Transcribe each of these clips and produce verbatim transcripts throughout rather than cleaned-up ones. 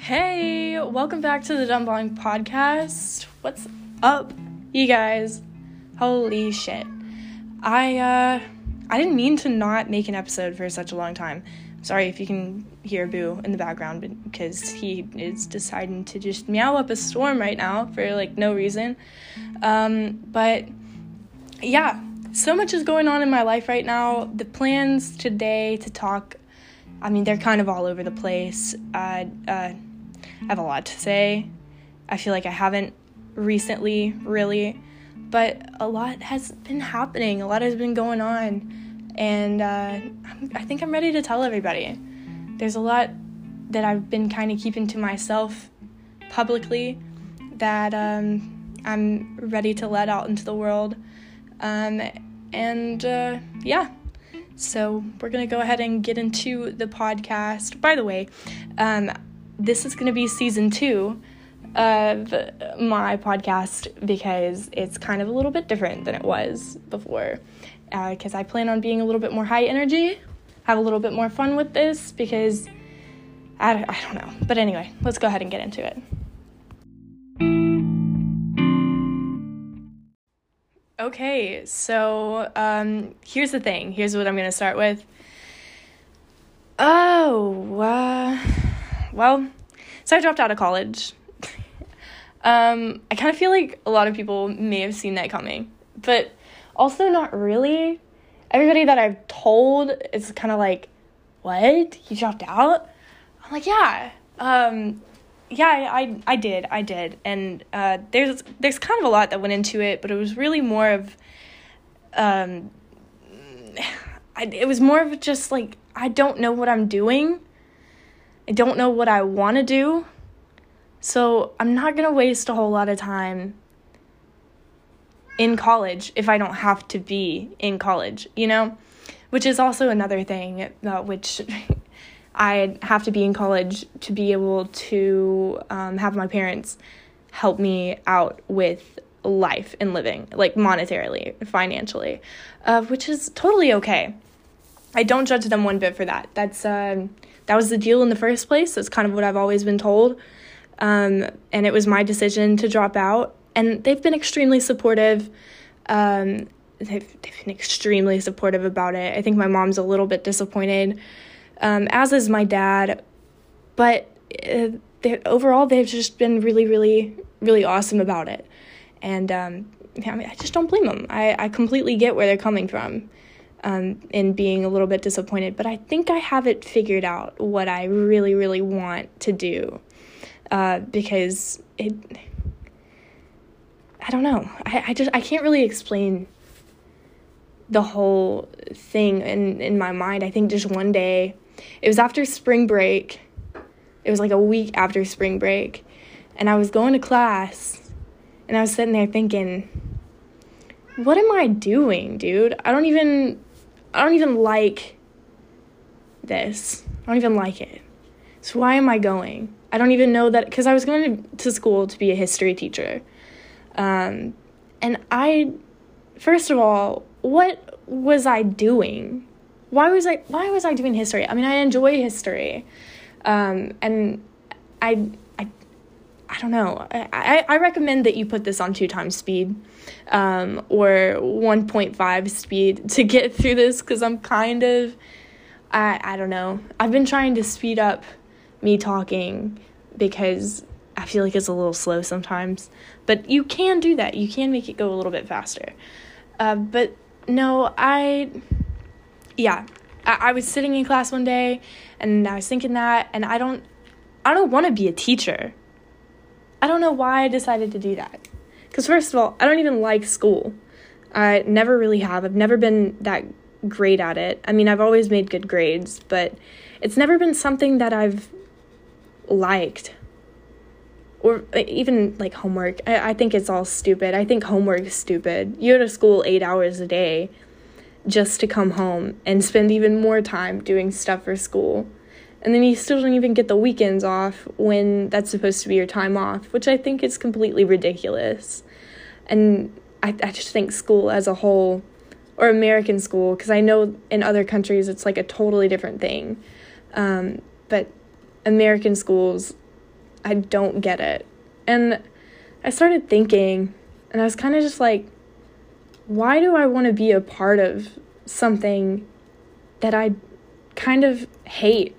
Hey, welcome back to the Dumb Blonde Podcast. What's up, you guys? Holy shit. I, uh, I didn't mean to not make an episode for such a long time. Sorry if you can hear Boo in the background, because he is deciding to just meow up a storm right now for, like, no reason. Um, but, yeah, so much is going on in my life right now. The plans today to talk, I mean, they're kind of all over the place. Uh, uh, I have a lot to say. I feel like I haven't recently, really, but a lot has been happening. A lot has been going on, and uh, I think I'm ready to tell everybody. There's a lot that I've been kind of keeping to myself publicly that um, I'm ready to let out into the world, um, and uh, yeah. So we're going to go ahead and get into the podcast. By the way, um, this is going to be season two of my podcast because it's kind of a little bit different than it was before. Because uh, I plan on being a little bit more high energy, have a little bit more fun with this because, I, I don't know. But anyway, let's go ahead and get into it. Okay, so um, here's the thing. Here's what I'm going to start with. Oh, uh, well, so I dropped out of college. um, I kind of feel like a lot of people may have seen that coming, but also not really. Everybody that I've told is kind of like, what? You dropped out? I'm like, yeah. Um, yeah, I, I, I did. I did. And uh, there's there's kind of a lot that went into it, but it was really more of, um, I, it was more of just like, I don't know what I'm doing. I don't know what I want to do. So I'm not going to waste a whole lot of time in college if I don't have to be in college, you know? Which is also another thing, uh, which I have to be in college to be able to um, have my parents help me out with life and living, like monetarily, financially, uh, which is totally okay. I don't judge them one bit for that. That's um, that was the deal in the first place. That's kind of what I've always been told. Um, and it was my decision to drop out. And they've been extremely supportive. Um, they've, they've been extremely supportive about it. I think my mom's a little bit disappointed, um, as is my dad. But uh, they, overall, they've just been really, really, really awesome about it. And um, I mean, I just don't blame them. I, I completely get where they're coming from. Um, and being a little bit disappointed, but I think I have it figured out what I really, really want to do, uh, because it, I don't know, I, I just, I can't really explain the whole thing in, in my mind. I think just one day, it was after spring break, it was like a week after spring break, and I was going to class, and I was sitting there thinking, what am I doing, dude? I don't even... I don't even like this. I don't even like it. So why am I going? I don't even know that, because I was going to, to school to be a history teacher. Um, and I, first of all, what was I doing? Why was I, why was I doing history? I mean, I enjoy history. Um, and I, I, I don't know. I, I, I recommend that you put this on two times speed. Um, or one point five speed to get through this, because I'm kind of, I, I don't know. I've been trying to speed up me talking because I feel like it's a little slow sometimes. But you can do that. You can make it go a little bit faster. Uh, but no, I, yeah. I, I was sitting in class one day, and I was thinking that, and I don't, I don't want to be a teacher. I don't know why I decided to do that. Because first of all, I don't even like school. I never really have. I've never been that great at it. I mean, I've always made good grades, but it's never been something that I've liked. Or even, like, homework. I, I think it's all stupid. I think homework is stupid. You go to school eight hours a day just to come home and spend even more time doing stuff for school. And then you still don't even get the weekends off when that's supposed to be your time off, which I think is completely ridiculous. And I, I just think school as a whole, or American school, because I know in other countries it's like a totally different thing. Um, but American schools I don't get it. And I started thinking, and I was kind of just like, why do I want to be a part of something that I kind of hate?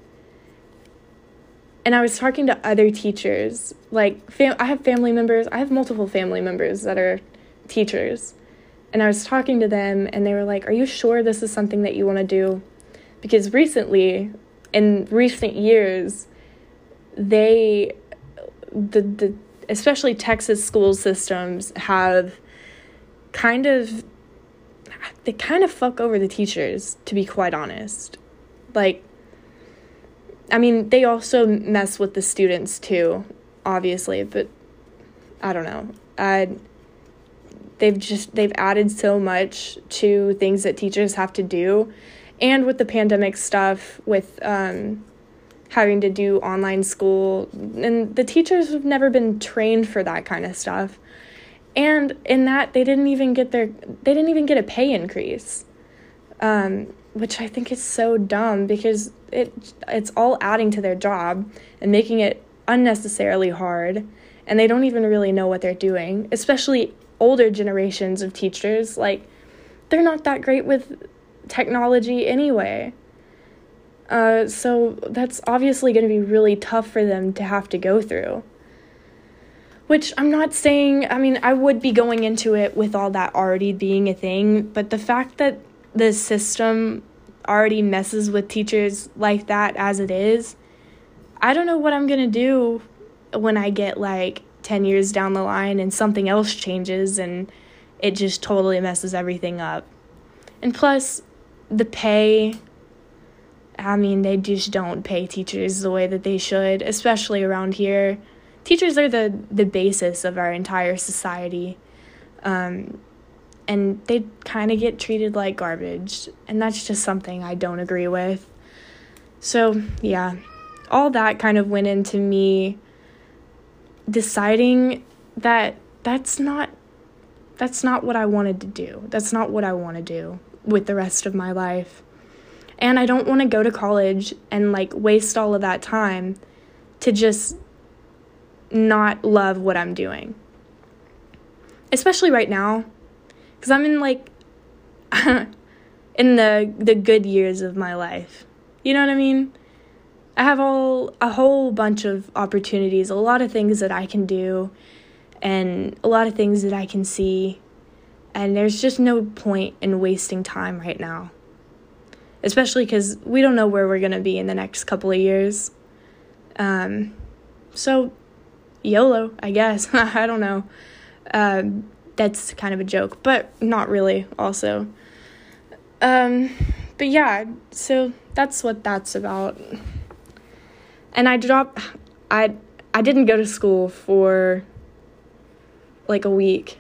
And I was talking to other teachers, like, fam- I have family members, I have multiple family members that are teachers, and I was talking to them, and they were like, are you sure this is something that you want to do? Because recently, in recent years, they, the, the especially Texas school systems have kind of, they kind of fuck over the teachers, to be quite honest. Like, I mean, they also mess with the students too, obviously, but I don't know. I, they've just, they've added so much to things that teachers have to do. And with the pandemic stuff, with um, having to do online school, and the teachers have never been trained for that kind of stuff. And in that, they didn't even get their, they didn't even get a pay increase, um, which I think is so dumb, because it it's all adding to their job and making it unnecessarily hard, and they don't even really know what they're doing, especially older generations of teachers. Like, they're not that great with technology anyway. Uh, so that's obviously going to be really tough for them to have to go through. Which I'm not saying, I mean, I would be going into it with all that already being a thing, but the fact that the system already messes with teachers like that as it is, I don't know what I'm going to do when I get like ten years down the line and something else changes and it just totally messes everything up. And plus, the pay, I mean, they just don't pay teachers the way that they should, especially around here. Teachers are the, the basis of our entire society, um, and they kind of get treated like garbage, and that's just something I don't agree with. So, yeah, all that kind of went into me deciding that that's not, that's not what I wanted to do. That's not what I want to do with the rest of my life. And I don't want to go to college and, like, waste all of that time to just not love what I'm doing. Especially right now, because I'm in, like, in the the good years of my life. You know what I mean? I have all a whole bunch of opportunities, a lot of things that I can do, and a lot of things that I can see, and there's just no point in wasting time right now. Especially because we don't know where we're going to be in the next couple of years. Um, so, YOLO, I guess. I don't know. Uh, that's kind of a joke, but not really also. Um, but yeah, so that's what that's about. And I dropped, I, I didn't go to school for like a week.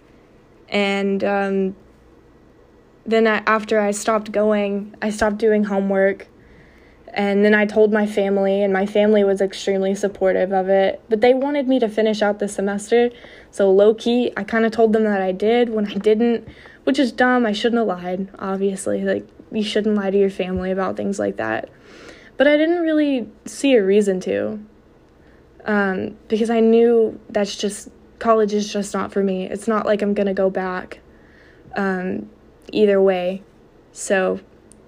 And, um, then I, after I stopped going, I stopped doing homework, and then I told my family, and my family was extremely supportive of it, but they wanted me to finish out the semester, so low-key, I kind of told them that I did when I didn't, which is dumb. I shouldn't have lied, obviously. Like, you shouldn't lie to your family about things like that, but I didn't really see a reason to, um, because I knew that's just, college is just not for me. It's not like I'm gonna go back, um, either way. So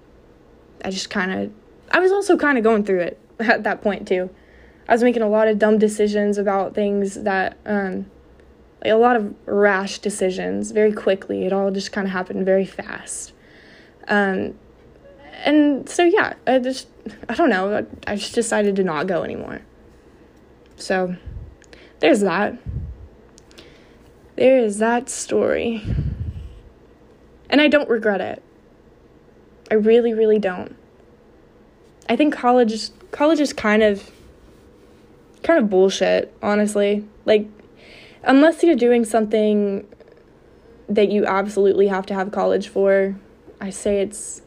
I just kind of, I was also kind of going through it at that point too. I was making a lot of dumb decisions about things that, um, like a lot of rash decisions very quickly. It all just kind of happened very fast. Um, and so, yeah, I just, I don't know, I, I just decided to not go anymore. So there's that. There is that story. And I don't regret it. I really, really don't. I think college is, college is kind of, kind of bullshit, honestly. Like, unless you're doing something that you absolutely have to have college for, I say it's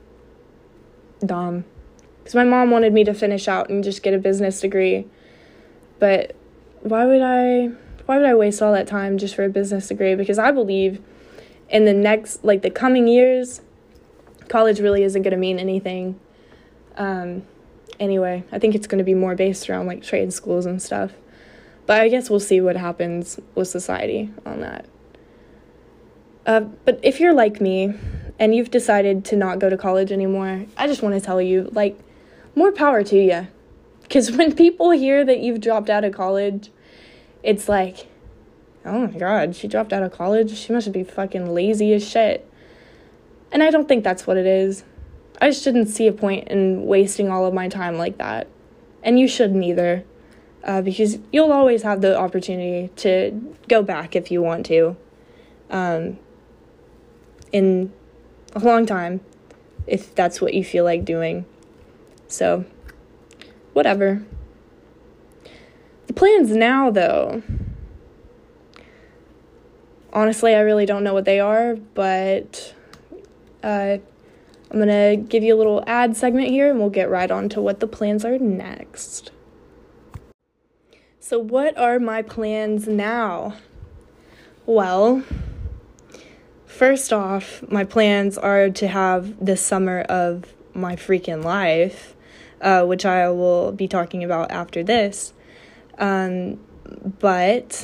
dumb. Because my mom wanted me to finish out and just get a business degree. But why would I, why would I waste all that time just for a business degree? Because I believe in the next, like, the coming years, college really isn't going to mean anything. Um, anyway. I think it's going to be more based around, like, trade schools and stuff. But I guess we'll see what happens with society on that. Uh, but if you're like me and you've decided to not go to college anymore, I just want to tell you, like, more power to you. Because when people hear that you've dropped out of college, it's like, oh my God, she dropped out of college? She must be fucking lazy as shit. And I don't think that's what it is. I just didn't see a point in wasting all of my time like that. And you shouldn't either. Uh, because you'll always have the opportunity to go back if you want to. Um, in a long time, if that's what you feel like doing. So, whatever. The plans now, though. Honestly, I really don't know what they are, but uh, I'm going to give you a little ad segment here, and we'll get right on to what the plans are next. So what are my plans now? Well, first off, my plans are to have the summer of my freaking life, uh, which I will be talking about after this. Um, but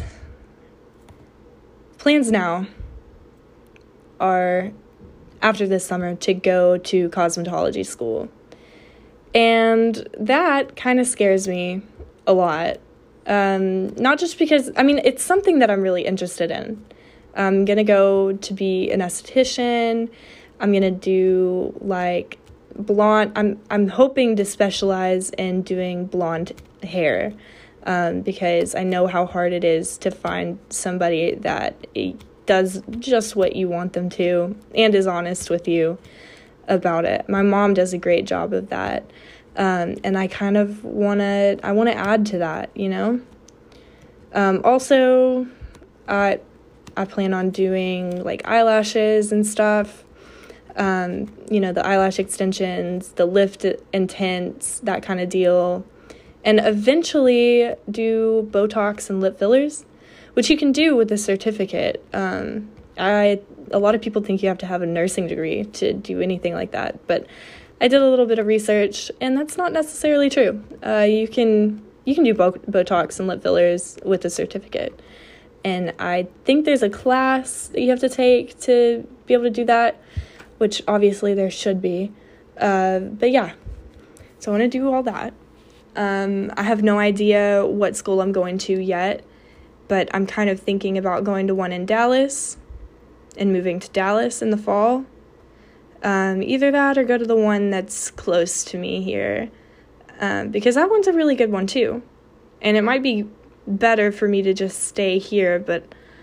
plans now are, after this summer, to go to cosmetology school. And that kind of scares me a lot. Um, not just because, I mean, it's something that I'm really interested in. I'm going to go to be an esthetician. I'm going to do, like, blonde. I'm I'm hoping to specialize in doing blonde hair, um, because I know how hard it is to find somebody that does just what you want them to and is honest with you about it. My mom does a great job of that. Um, and I kind of want to, I want to add to that, you know? Um, also, I, I plan on doing, like, eyelashes and stuff. Um, you know, the eyelash extensions, the lift intense, that kind of deal. And eventually do Botox and lip fillers, which you can do with a certificate. Um, I, a lot of people think you have to have a nursing degree to do anything like that, but I did a little bit of research, and that's not necessarily true. Uh, you can you can do bo- Botox and lip fillers with a certificate. And I think there's a class that you have to take to be able to do that, which obviously there should be. Uh, but yeah, so I want to do all that. Um, I have no idea what school I'm going to yet, but I'm kind of thinking about going to one in Dallas and moving to Dallas in the fall. Um, either that or go to the one that's close to me here, um, because that one's a really good one too, and it might be better for me to just stay here, but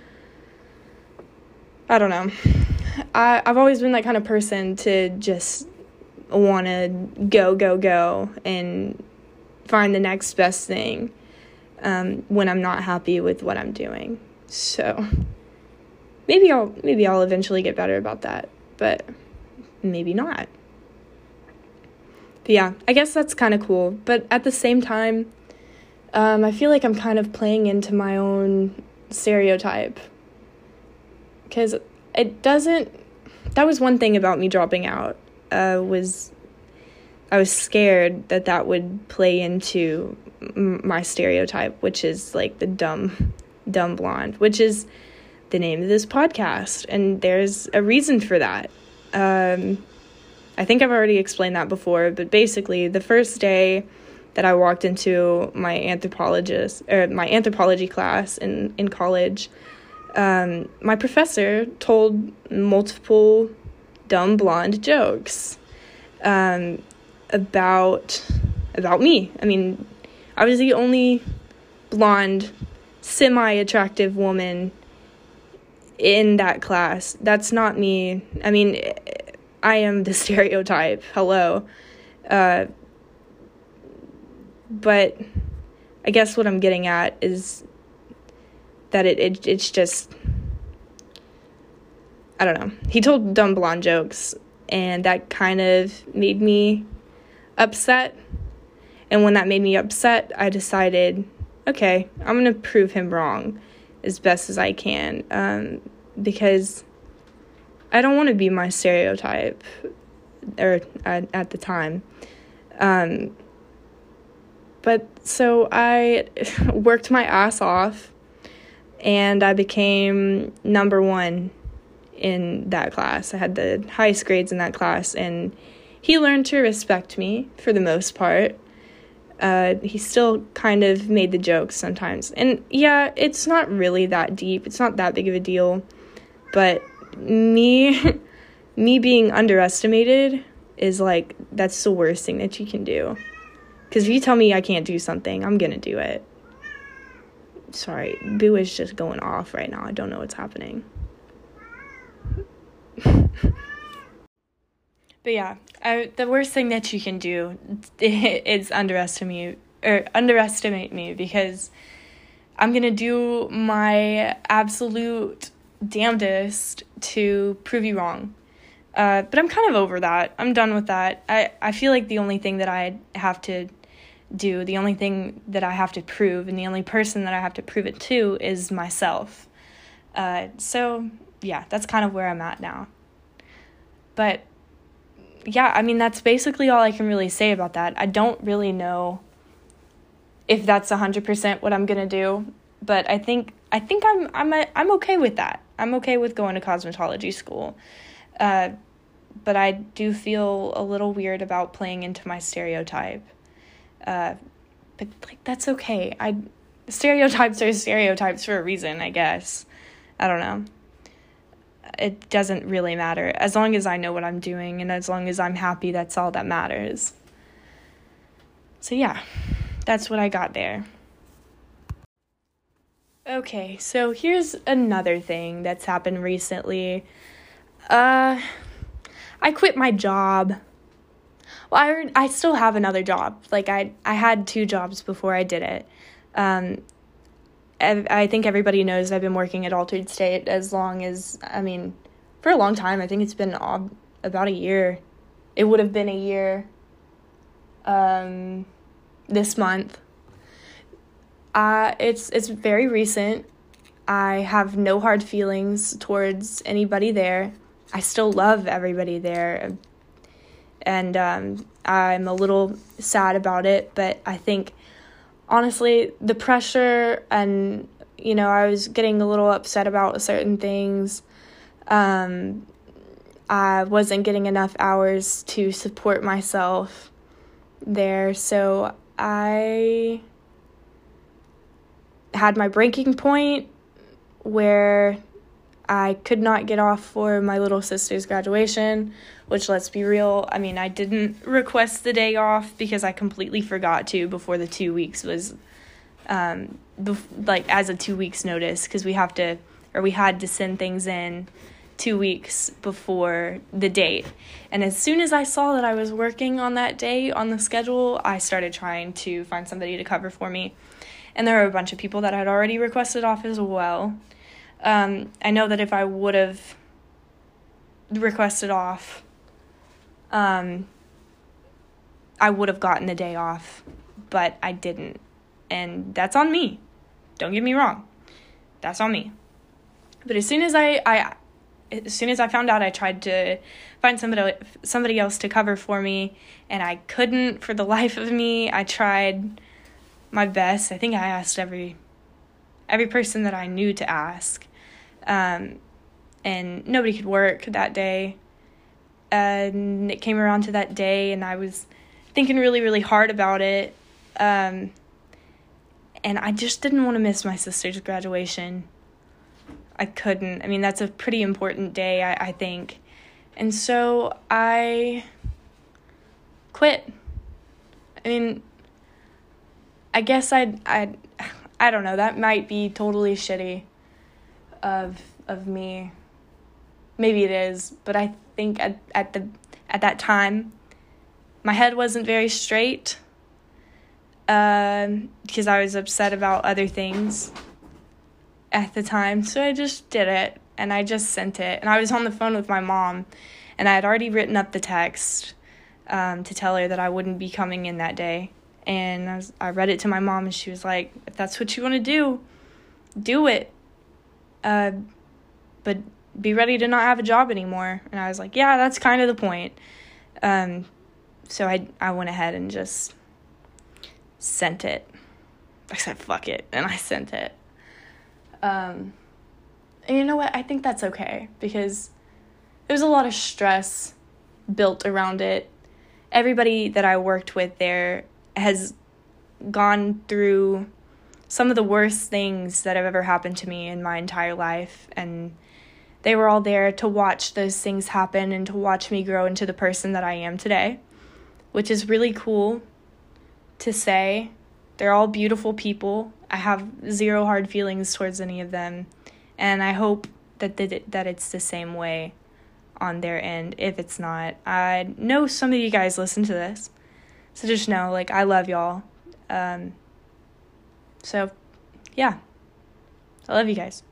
I don't know. I, I've always been that kind of person to just want to go, go, go, and find the next best thing um, when I'm not happy with what I'm doing. So maybe I'll maybe I'll eventually get better about that, but maybe not. But yeah, I guess that's kind of cool. But at the same time, um, I feel like I'm kind of playing into my own stereotype. Because it doesn't... That was one thing about me dropping out, uh, was I was scared that that would play into m- my stereotype, which is, like, the dumb, dumb blonde, which is the name of this podcast. And there's a reason for that. Um, I think I've already explained that before, but basically the first day that I walked into my anthropologist or my anthropology class in, in college, um, my professor told multiple dumb blonde jokes, um, about, about me. I mean, I was the only blonde, semi-attractive woman in that class. That's not me. I mean, I am the stereotype. Hello. Uh, but I guess what I'm getting at is that it, it it's just, I don't know. He told dumb blonde jokes, and that kind of made me upset. And when that made me upset, I decided, okay, I'm going to prove him wrong as best as I can, um, because I don't want to be my stereotype, or at, at the time. Um, but so I worked my ass off, and I became number one in that class. I had the highest grades in that class, and he learned to respect me for the most part. Uh, he still kind of made the jokes sometimes. And yeah, it's not really that deep. It's not that big of a deal. But me, me being underestimated is like, that's the worst thing that you can do. Because if you tell me I can't do something, I'm going to do it. Sorry, Boo is just going off right now. I don't know what's happening. But yeah, I, the worst thing that you can do is underestimate or underestimate me, because I'm going to do my absolute damnedest to prove you wrong. Uh, but I'm kind of over that. I'm done with that. I, I feel like the only thing that I have to do, the only thing that I have to prove, and the only person that I have to prove it to is myself. Uh, so, yeah, that's kind of where I'm at now. But yeah, I mean, that's basically all I can really say about that. I don't really know if that's one hundred percent what I'm going to do, but I think I think I'm I'm a, I'm okay with that. I'm okay with going to cosmetology school. Uh, but I do feel a little weird about playing into my stereotype. Uh, but like that's okay. I stereotypes are stereotypes for a reason, I guess. I don't know. It doesn't really matter. As long as I know what I'm doing, and as long as I'm happy, that's all that matters. So yeah, that's what I got there. Okay, so here's another thing that's happened recently. Uh, I quit my job. Well, I, I still have another job. Like, I, I had two jobs before I did it. Um, I think everybody knows I've been working at Altered State as long as, I mean, for a long time. I think it's been about a year. It would have been a year um, this month. Uh, it's it's very recent. I have no hard feelings towards anybody there. I still love everybody there. And um, I'm a little sad about it, but I think honestly, the pressure and, you know, I was getting a little upset about certain things. Um, I wasn't getting enough hours to support myself there, so I had my breaking point where I could not get off for my little sister's graduation, which, let's be real, I mean, I didn't request the day off because I completely forgot to before the two weeks was, um, bef- like, as a two weeks notice, because we have to, or we had to send things in two weeks before the date. And as soon as I saw that I was working on that day on the schedule, I started trying to find somebody to cover for me. And there were a bunch of people that had already requested off as well. Um, I know that if I would have requested off, um, I would have gotten the day off, but I didn't. And that's on me. Don't get me wrong. That's on me. But as soon as I, I as soon as I found out, I tried to find somebody somebody else to cover for me, and I couldn't for the life of me. I tried my best. I think I asked every every person that I knew to ask, um, and nobody could work that day. And it came around to that day, and I was thinking really, really hard about it, um, and I just didn't want to miss my sister's graduation. I couldn't. I mean, that's a pretty important day, I, I think. And so I quit. I mean, I guess I'd, I'd, I don't know, that might be totally shitty of of me. Maybe it is, but I think at, at the at that time, my head wasn't very straight, um, because I was upset about other things at the time, so I just did it, and I just sent it, and I was on the phone with my mom, and I had already written up the text um, to tell her that I wouldn't be coming in that day, and I, was, I read it to my mom, and she was like, if that's what you want to do, do it, uh, but be ready to not have a job anymore. And I was like, yeah, that's kind of the point. Um, so I I went ahead and just sent it. I said, fuck it, and I sent it. Um, and you know what? I think that's okay, because there was a lot of stress built around it. Everybody that I worked with there has gone through some of the worst things that have ever happened to me in my entire life, and they were all there to watch those things happen and to watch me grow into the person that I am today, which is really cool to say. They're all beautiful people. I have zero hard feelings towards any of them, and I hope that the, that it's the same way on their end. If it's not, I know some of you guys listen to this, so just know, like, I love y'all. Um, so, yeah, I love you guys.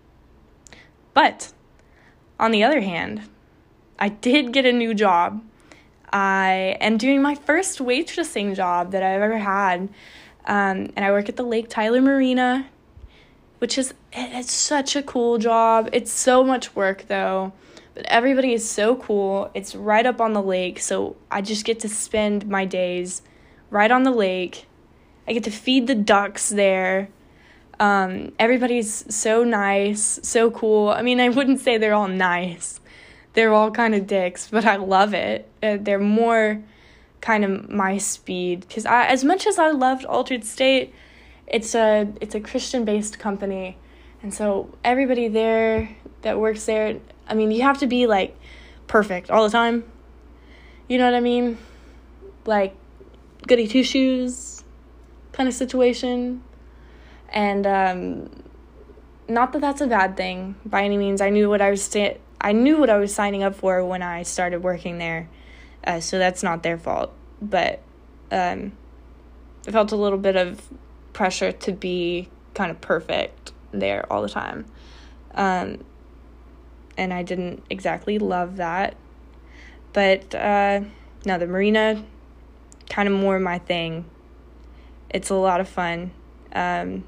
But on the other hand, I did get a new job. I am doing my first waitressing job that I've ever had. Um, and I work at the Lake Tyler Marina, which is it's such a cool job. It's so much work, though. But everybody is so cool. It's right up on the lake, so I just get to spend my days right on the lake. I get to feed the ducks there. Um, everybody's so nice, so cool. I mean, I wouldn't say they're all nice. They're all kind of dicks, but I love it. Uh, they're more kind of my speed, because I, as much as I loved Altered State, it's a it's a Christian-based company, and so everybody there that works there, I mean, you have to be, like, perfect all the time. You know what I mean? Like, goody two-shoes kind of situation. And um, not that that's a bad thing by any means. I knew what I was sta- I knew what I was signing up for when I started working there, uh, so that's not their fault. But um, I felt a little bit of pressure to be kind of perfect there all the time. Um, and I didn't exactly love that. But, uh, no, the marina, kind of more my thing. It's a lot of fun. Um,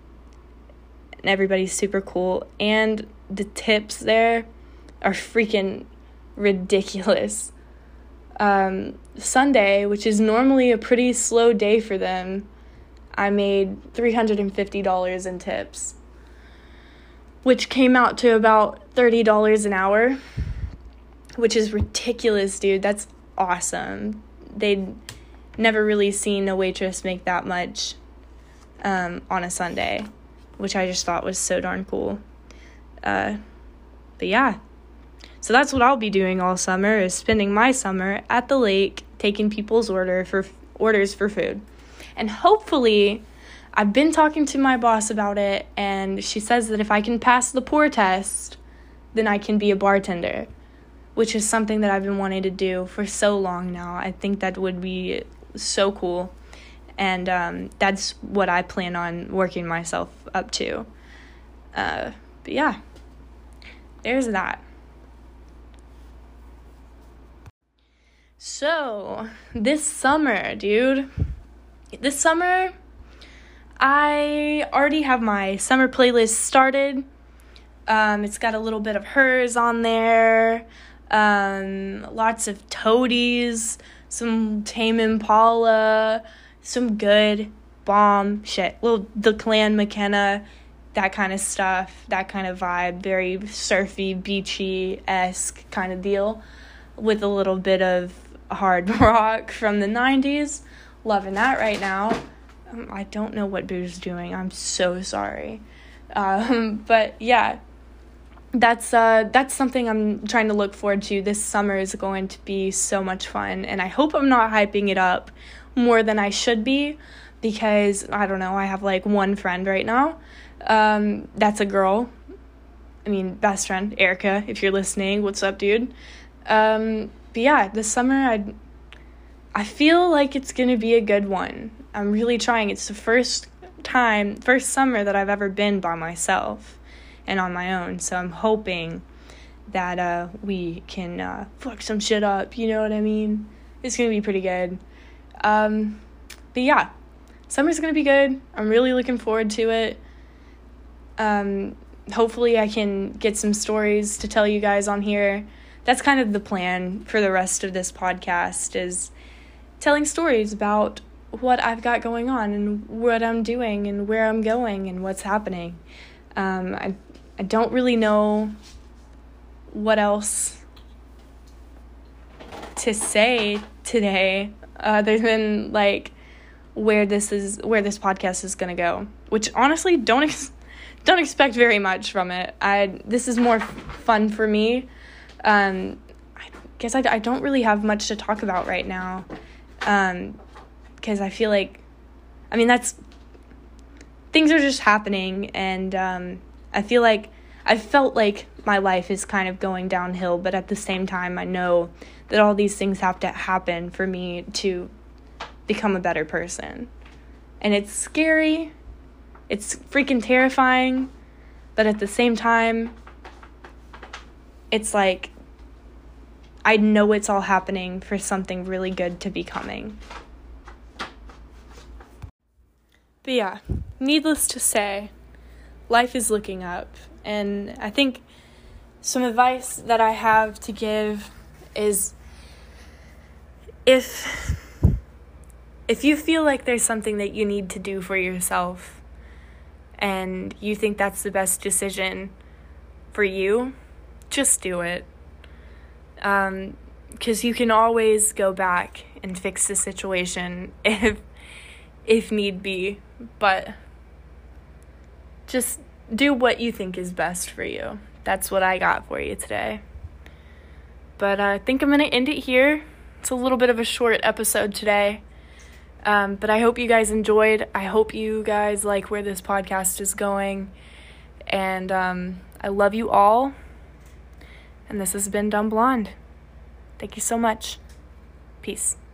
and everybody's super cool. And the tips there are freaking ridiculous. Um, Sunday, which is normally a pretty slow day for them, I made three hundred fifty dollars in tips, which came out to about thirty dollars an hour, which is ridiculous, dude. That's awesome. They'd never really seen a waitress make that much um, on a Sunday, which I just thought was so darn cool. Uh, but yeah, so that's what I'll be doing all summer, is spending my summer at the lake, taking people's order for orders for food. And hopefully, I've been talking to my boss about it, and she says that if I can pass the pour test, then I can be a bartender, which is something that I've been wanting to do for so long now. I think that would be so cool, and um, that's what I plan on working myself up to. Uh, but yeah, there's that. So, this summer, dude, this summer, I already have my summer playlist started. Um, it's got a little bit of Hers on there, um, lots of Toadies, some Tame Impala, some good bomb shit, little The Clan McKenna, that kind of stuff, that kind of vibe, very surfy, beachy-esque kind of deal, with a little bit of hard rock from the nineties. Loving that right now. Um, I don't know what Boo's doing. I'm so sorry. Um, but yeah, that's uh, that's something I'm trying to look forward to. This summer is going to be so much fun, and I hope I'm not hyping it up more than I should be, because, I don't know, I have, like, one friend right now. Um, that's a girl. I mean, best friend, Erica, if you're listening. What's up, dude? Um, but yeah, this summer, I I feel like it's going to be a good one. I'm really trying. It's the first time, first summer that I've ever been by myself and on my own. So I'm hoping that uh, we can uh, fuck some shit up. You know what I mean? It's going to be pretty good. Um, but yeah, summer's going to be good. I'm really looking forward to it. Um, hopefully I can get some stories to tell you guys on here. That's kind of the plan for the rest of this podcast, is telling stories about what I've got going on and what I'm doing and where I'm going and what's happening. Um, I, I don't really know what else to say today other than, like, where this is, where this podcast is going to go, which honestly don't, ex- don't expect very much from it. I, this is more fun for me. Um, I guess I, I don't really have much to talk about right now. Um, cause I feel like, I mean, that's, things are just happening, and, um, I feel like, I felt like my life is kind of going downhill, but at the same time, I know that all these things have to happen for me to become a better person. And it's scary, it's freaking terrifying, but at the same time, it's like, I know it's all happening for something really good to be coming. But yeah, needless to say, life is looking up, and I think some advice that I have to give is, if if you feel like there's something that you need to do for yourself and you think that's the best decision for you, just do it. Um, 'cause you can always go back and fix the situation if if need be, but just do what you think is best for you. That's what I got for you today. But I think I'm going to end it here. It's a little bit of a short episode today. Um, but I hope you guys enjoyed. I hope you guys like where this podcast is going. And um, I love you all. And this has been Dumb Blonde. Thank you so much. Peace.